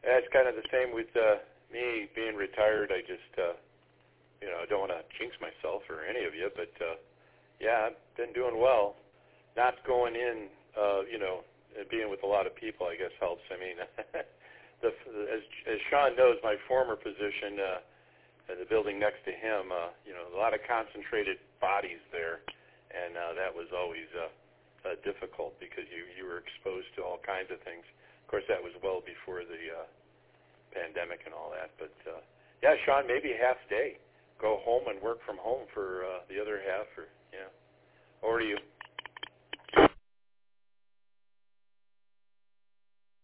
Yeah, it's kind of the same with me being retired. I just, I don't want to jinx myself or any of you, but yeah, I've been doing well. Not going in, and being with a lot of people, I guess, helps. I mean, as Sean knows, my former position, the building next to him, a lot of concentrated bodies there, and that was always difficult because you were exposed to all kinds of things. Of course, that was well before the pandemic and all that. But, yeah, Sean, maybe half day. Go home and work from home for the other half. Or, yeah. Over to you.